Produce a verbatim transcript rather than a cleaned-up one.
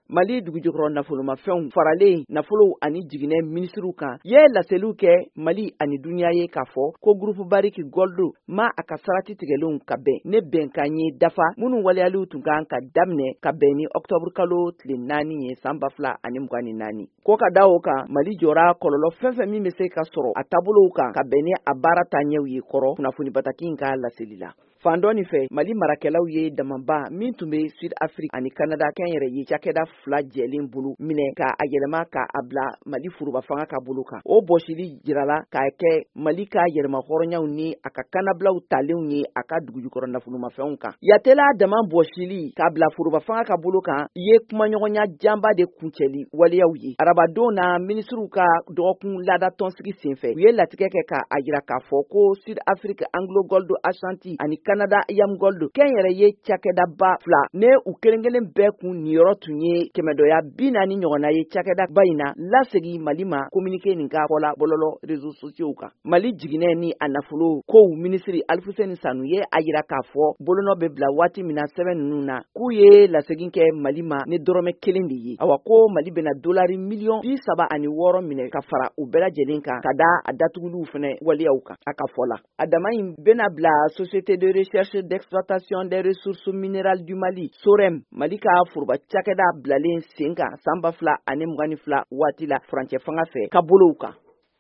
Mali dugujukɔrɔ nafolomafɛnw faralen nafolo ani jiginɛ ministres kan ye laseliw kɛ Mali ani dunya ye k'a fɔ ko groupe Barrick Gold ma a ka sarati tigɛlenw ka bɛn ne bɛnkan ye dafa minnu waleyaliw tun kan ka daminɛ ka bɛn ni octobre kalo tile naani ye san ba fila ani mugan ni naani. Ko ka da o kan Mali jɔra kɔlɔlɔ fɛn fɛn min bɛ se ka sɔrɔ a taabolow kan ka bɛn ni a baara taaɲɛw ye kɔrɔ kunnafoni bataki in ka laseli la. Fan dɔɔni fɛ Mali marakɛlaw ye damaba min tun bɛ Sud Afrique ani Canada kɛnyɛrɛ ye cakɛda fila jɛlen bolo minɛ ka a yɛlɛma ka a bila Mali furuba fanga ka bolo kan. O bɔsili jirala k'a kɛ Mali ka yɛlɛma hɔrɔnyaw ni a ka kanablaw talenw ye a ka dugujukɔrɔ nafolomafɛnw kan. Yatela dama bɔsili k'a bila furuba fanga ka bolo kan ye kumaɲɔgɔnya janba de kuncɛli waliyaw ye. Arabadon na ministres ka dɔgɔkun laada tɔnsigi senfɛ u ye latigɛ kɛ k'a jira k'a fɔ ko Sud Afrique Anglo Gold Ashanti ani Canada Yam Gold kɛnyɛrɛ ye cakɛdaba fila ne u kelen kelen bɛɛ kun niyɔrɔ tun ye kɛmɛdɔya bi naani ɲɔgɔnna ye cakɛdaba in na lasegi Mali ma communiqué nin ka fɔla bɔlɔlɔ réseaux sociaux kan. Mali jiginɛ ni a nafolo kow ministre Alfuseni Sanu ye a yira k'a fɔ bolonɔ bɛ bila waati min na sɛbɛn ninnu na k'u ye lasegin kɛ Mali ma ni dɔrɔmɛ kelen de ye. Awa ko Mali bɛna dolari miliyɔn bi saba ani wɔɔrɔ minɛ ka fara u bɛɛ lajɛlen kan ka da a datuguliw fɛnɛ waliyaw kan a ka fɔ la. A dama in bɛna bila Société de recherche d'exploitation des ressources minérales du Mali SOREM Mali ka furuba cakɛda bilalen sen kan san ba fila ani mugan ni fila waati la furancɛ fanga fɛ ka bolow kan.